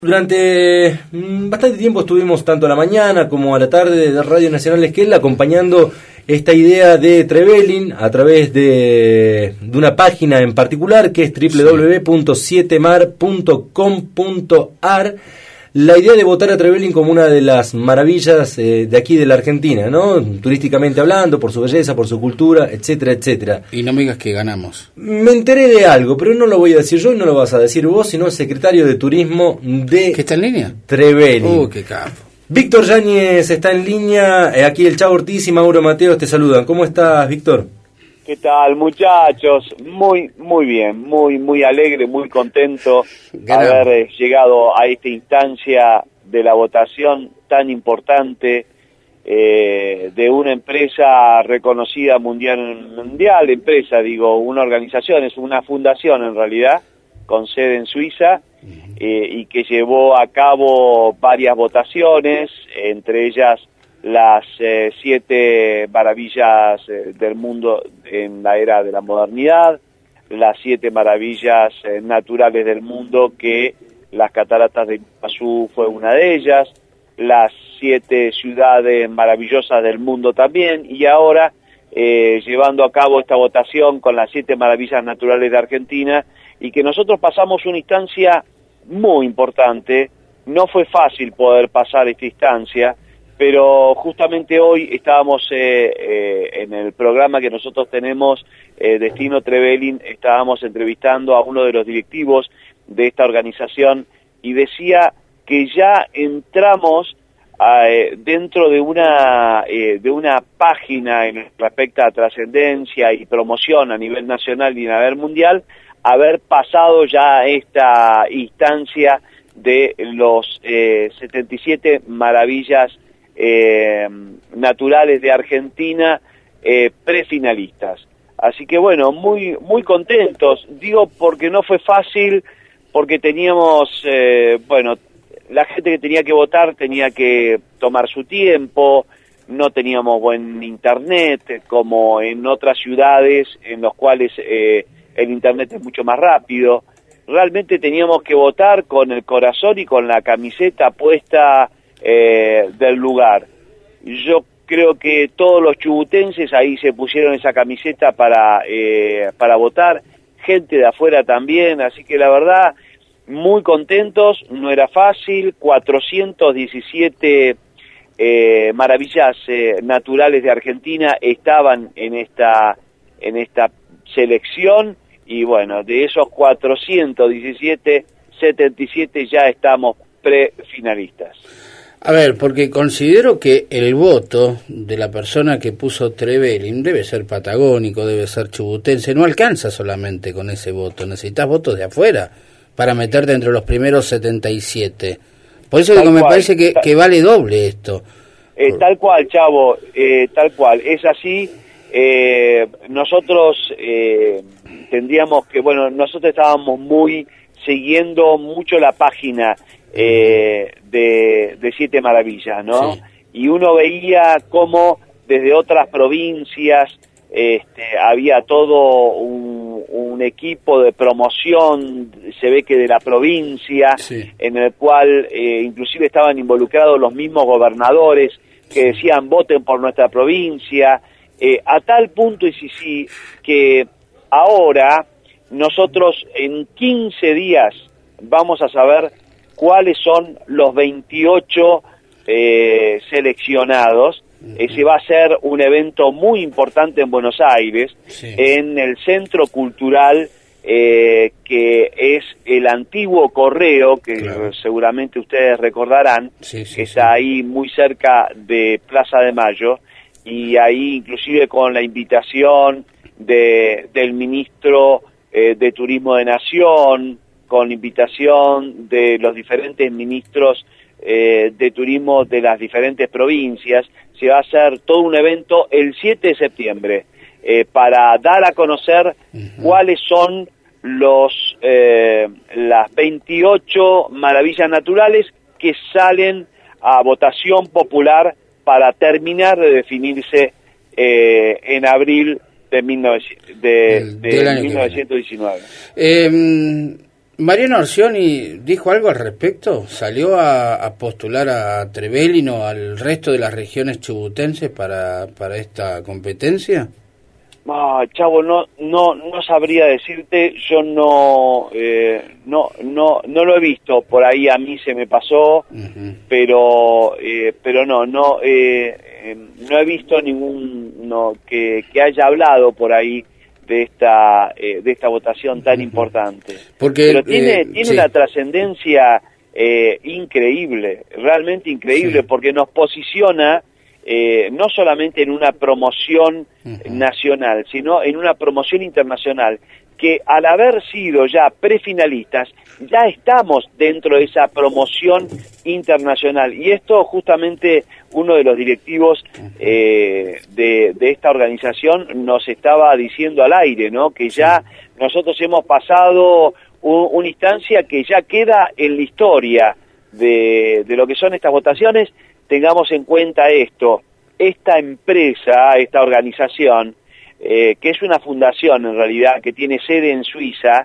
Durante bastante tiempo estuvimos tanto a la mañana como a la tarde de Radio Nacional Esquel acompañando esta idea de Trevelin a través de una página en particular que es www.7mar.com.ar. La idea de votar a Trevelin como una de las maravillas de aquí de la Argentina, ¿no? Turísticamente hablando, por su belleza, por su cultura, etcétera, etcétera. Y no me digas que ganamos. Me enteré de algo, pero no lo voy a decir yo y no lo vas a decir vos, sino el secretario de Turismo de... ¿Que está en línea? Trevelin. Qué capo. Víctor Yáñez está en línea, aquí el Chavo Ortiz y Mauro Mateos te saludan. ¿Cómo estás, Víctor? ¿Qué tal, muchachos? Muy bien, muy alegre, muy contento de haber llegado a esta instancia de la votación tan importante de una empresa reconocida mundial, una organización, es una fundación en realidad, con sede en Suiza, y que llevó a cabo varias votaciones, entre ellas las 7 maravillas del mundo en la era de la modernidad, las 7 maravillas naturales del mundo, que las cataratas de Iguazú fue una de ellas, las 7 ciudades maravillosas del mundo también, y ahora llevando a cabo esta votación con las 7 maravillas naturales de Argentina, y que nosotros pasamos una instancia muy importante. No fue fácil poder pasar esta instancia, pero justamente hoy estábamos en el programa que nosotros tenemos, Destino Trevelin, estábamos entrevistando a uno de los directivos de esta organización y decía que ya entramos dentro de una página en respecto a trascendencia y promoción a nivel nacional y a nivel mundial, haber pasado ya esta instancia de los 77 maravillas naturales de Argentina, prefinalistas. Así que bueno, muy contentos, digo porque no fue fácil, porque teníamos, la gente que tenía que votar tenía que tomar su tiempo, no teníamos buen internet, como en otras ciudades en los cuales el internet es mucho más rápido. Realmente teníamos que votar con el corazón y con la camiseta puesta del lugar. Yo creo que todos los chubutenses ahí se pusieron esa camiseta para votar, gente de afuera también, así que la verdad, muy contentos. No era fácil, 417 maravillas naturales de Argentina estaban en esta selección, y bueno, de esos 417, 77 ya estamos prefinalistas. A ver, porque considero que el voto de la persona que puso Trevelin debe ser patagónico, debe ser chubutense, no alcanza solamente con ese voto, necesitas votos de afuera para meterte entre los primeros 77. Por eso digo, me parece que vale doble esto. Tal cual, Chavo, tal cual, es así. Nosotros tendríamos que, nosotros estábamos siguiendo mucho la página de 7 maravillas, ¿no? Sí. Y uno veía cómo desde otras provincias había todo un equipo de promoción, se ve que de la provincia, sí, en el cual inclusive estaban involucrados los mismos gobernadores que decían voten por nuestra provincia, a tal punto y sí que ahora nosotros en 15 días vamos a saber cuáles son los 28 seleccionados. Ese va a ser un evento muy importante en Buenos Aires, sí, en el Centro Cultural, que es el antiguo Correo, que claro, seguramente ustedes recordarán, sí, que está ahí muy cerca de Plaza de Mayo, y ahí inclusive con la invitación del ministro de Turismo de Nación, con invitación de los diferentes ministros de turismo de las diferentes provincias. Se va a hacer todo un evento el 7 de septiembre para dar a conocer cuáles son las 28 maravillas naturales que salen a votación popular para terminar de definirse en abril de 1919. Mariano Orsioni dijo algo al respecto, salió a postular a Trevelin o al resto de las regiones chubutenses para esta competencia. Chavo, no sabría decirte, yo no lo he visto, por ahí a mí se me pasó, pero no he visto ninguno que haya hablado por ahí de esta votación tan importante. Pero tiene sí, una trascendencia increíble, realmente increíble, sí, porque nos posiciona no solamente en una promoción nacional, sino en una promoción internacional, que al haber sido ya prefinalistas, ya estamos dentro de esa promoción internacional. Y esto justamente uno de los directivos de esta organización nos estaba diciendo al aire, ¿no? Que ya nosotros hemos pasado una instancia que ya queda en la historia de lo que son estas votaciones. Tengamos en cuenta esto, esta empresa, esta organización, que es una fundación en realidad, que tiene sede en Suiza,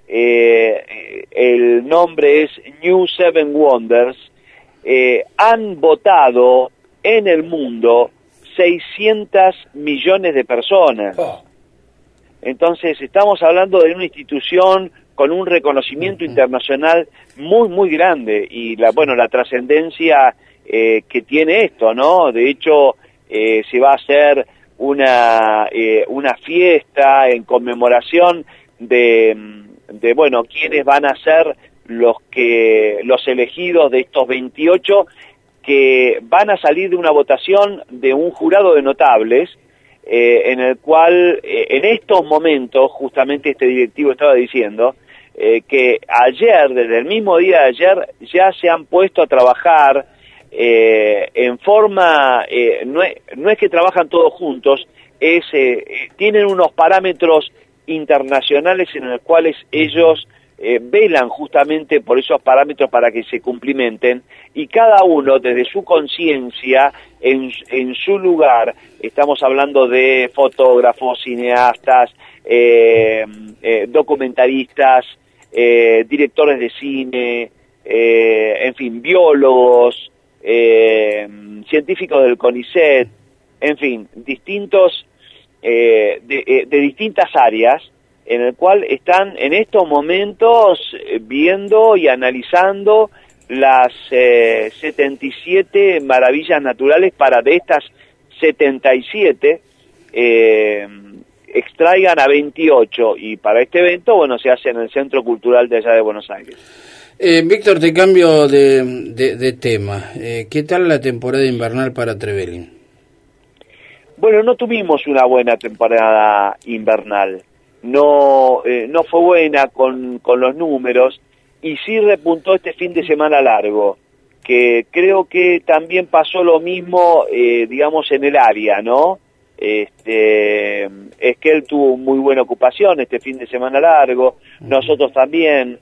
el nombre es New Seven Wonders, han votado en el mundo 600 millones de personas. Entonces estamos hablando de una institución con un reconocimiento internacional muy, muy grande, y la trascendencia que tiene esto, ¿no? De hecho, se va a hacer una fiesta en conmemoración de quiénes van a ser los elegidos de estos 28 que van a salir de una votación de un jurado de notables, en el cual en estos momentos, justamente este directivo estaba diciendo que ayer, desde el mismo día de ayer, ya se han puesto a trabajar en forma, no es que trabajan todos juntos, tienen unos parámetros internacionales en los cuales ellos velan justamente por esos parámetros para que se cumplimenten, y cada uno desde su conciencia, en su lugar. Estamos hablando de fotógrafos, cineastas, documentaristas, directores de cine, en fin, biólogos, científicos del CONICET, en fin, distintos de distintas áreas, en el cual están en estos momentos viendo y analizando las 77 maravillas naturales, para de estas 77 extraigan a 28, y para este evento, se hace en el Centro Cultural de allá de Buenos Aires. Víctor, te cambio de tema. ¿Qué tal la temporada invernal para Trevelin? Bueno, no tuvimos una buena temporada invernal. No fue buena con los números, y sí repuntó este fin de semana largo, que creo que también pasó lo mismo, digamos, en el área, ¿no? Es que él tuvo muy buena ocupación este fin de semana largo, nosotros también.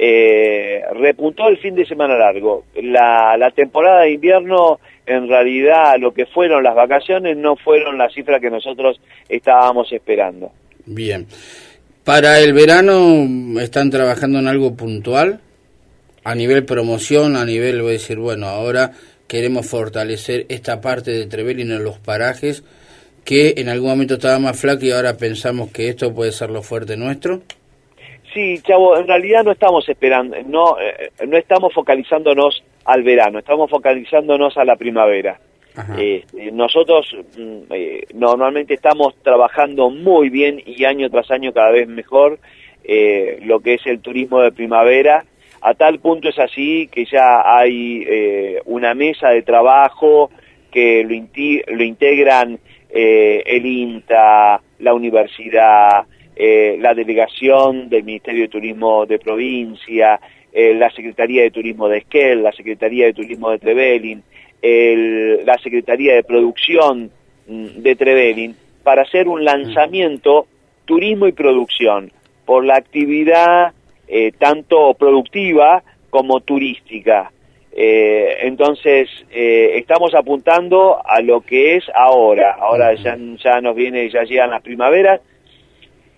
Repuntó el fin de semana largo. La temporada de invierno, en realidad, lo que fueron las vacaciones no fueron la cifra que nosotros estábamos esperando. Bien. ¿Para el verano están trabajando en algo puntual? A nivel promoción, a nivel, voy a decir, ahora queremos fortalecer esta parte de Trevelin en los parajes, que en algún momento estaba más flaco y ahora pensamos que esto puede ser lo fuerte nuestro. Sí, Chavo, en realidad no estamos esperando, no estamos focalizándonos al verano, estamos focalizándonos a la primavera. Nosotros normalmente estamos trabajando muy bien y año tras año cada vez mejor lo que es el turismo de primavera, a tal punto es así que ya hay una mesa de trabajo que lo integran el INTA, la universidad, la delegación del Ministerio de Turismo de provincia, la Secretaría de Turismo de Esquel, la Secretaría de Turismo de Trevelin, la Secretaría de Producción de Trevelin, para hacer un lanzamiento turismo y producción por la actividad tanto productiva como turística. Entonces estamos apuntando a lo que es ahora ya nos viene, ya llegan las primaveras,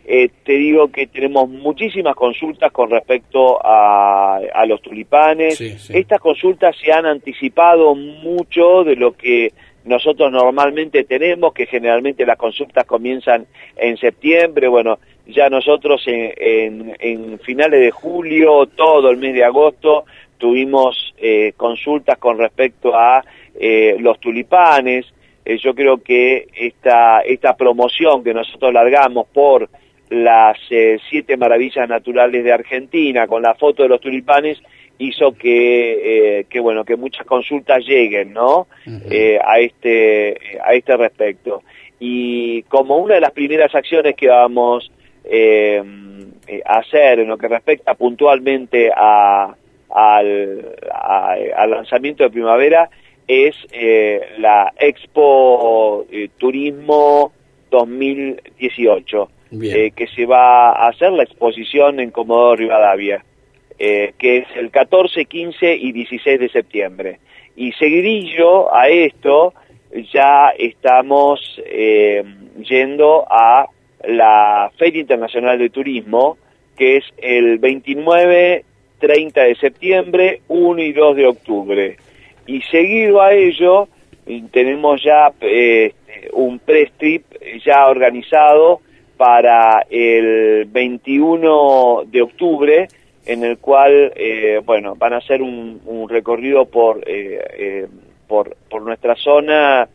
te digo que tenemos muchísimas consultas con respecto a los tulipanes. Sí, sí. Estas consultas se han anticipado mucho de lo que nosotros normalmente tenemos, que generalmente las consultas comienzan en septiembre. Bueno, ya nosotros en finales de julio, todo el mes de agosto, tuvimos consultas con respecto a los tulipanes. Yo creo que esta promoción que nosotros largamos por las 7 maravillas naturales de Argentina, con la foto de los tulipanes, hizo que muchas consultas lleguen, ¿no? A este respecto. Y como una de las primeras acciones que vamos a hacer en lo que respecta puntualmente al lanzamiento de primavera, es la Expo Turismo 2018, que se va a hacer la exposición en Comodoro Rivadavia, que es el 14, 15 y 16 de septiembre. Y seguidillo a esto, ya estamos yendo a la Feria Internacional de Turismo, que es el 29, 30 de septiembre, 1 y 2 de octubre. Y seguido a ello, tenemos ya un press trip ya organizado para el 21 de octubre, en el cual, van a hacer un recorrido por nuestra zona.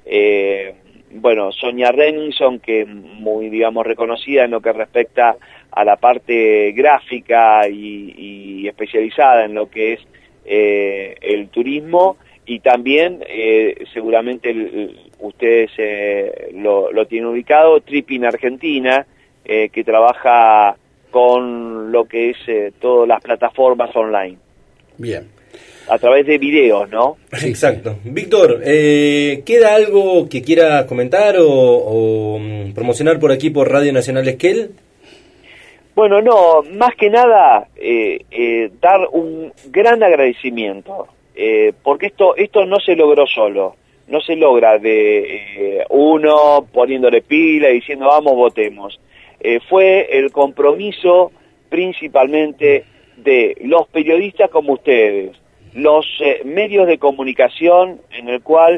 Sonia Renison, que es muy, digamos, reconocida en lo que respecta a la parte gráfica y especializada en lo que es el turismo, y también seguramente ustedes lo tienen ubicado, Tripping Argentina, que trabaja con lo que es todas las plataformas online. Bien. A través de videos, ¿no? Exacto. Víctor, ¿queda algo que quiera comentar o promocionar por aquí por Radio Nacional Esquel? Bueno, no, más que nada dar un gran agradecimiento, porque esto no se logró solo, no se logra de uno poniéndole pila y diciendo vamos, votemos. Fue el compromiso principalmente de los periodistas como ustedes, los medios de comunicación, en el cual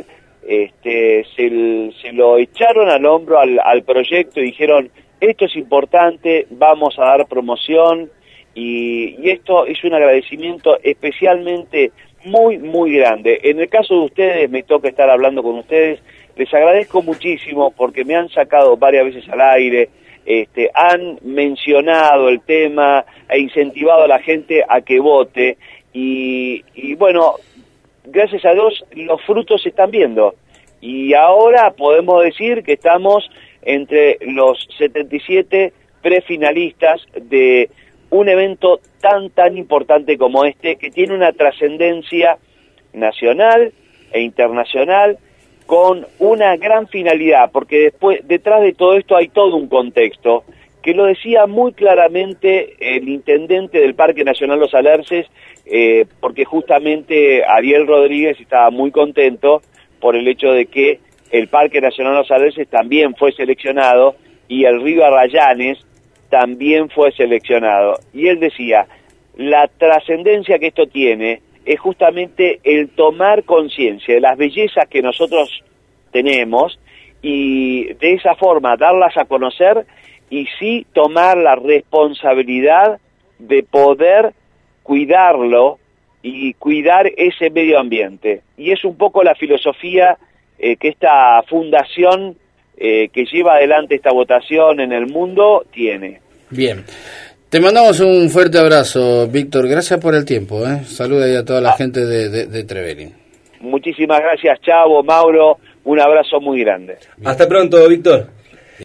se lo echaron al hombro al proyecto y dijeron, esto es importante, vamos a dar promoción, y esto es un agradecimiento especialmente muy, muy grande. En el caso de ustedes, me toca estar hablando con ustedes, les agradezco muchísimo porque me han sacado varias veces al aire, han mencionado el tema, e incentivado a la gente a que vote, y bueno, gracias a Dios los frutos se están viendo, y ahora podemos decir que estamos entre los 77 prefinalistas de un evento tan importante como este, que tiene una trascendencia nacional e internacional, con una gran finalidad, porque detrás de todo esto hay todo un contexto, que lo decía muy claramente el intendente del Parque Nacional Los Alerces, porque justamente Ariel Rodríguez estaba muy contento por el hecho de que el Parque Nacional Los Alerces también fue seleccionado y el río Arrayanes también fue seleccionado. Y él decía, la trascendencia que esto tiene es justamente el tomar conciencia de las bellezas que nosotros tenemos y de esa forma darlas a conocer, y sí tomar la responsabilidad de poder cuidarlo y cuidar ese medio ambiente. Y es un poco la filosofía que esta fundación que lleva adelante esta votación en el mundo tiene. Bien. Te mandamos un fuerte abrazo, Víctor. Gracias por el tiempo. Saluda ahí a toda la gente de Trevelin. Muchísimas gracias, Chavo, Mauro. Un abrazo muy grande. Bien. Hasta pronto, Víctor.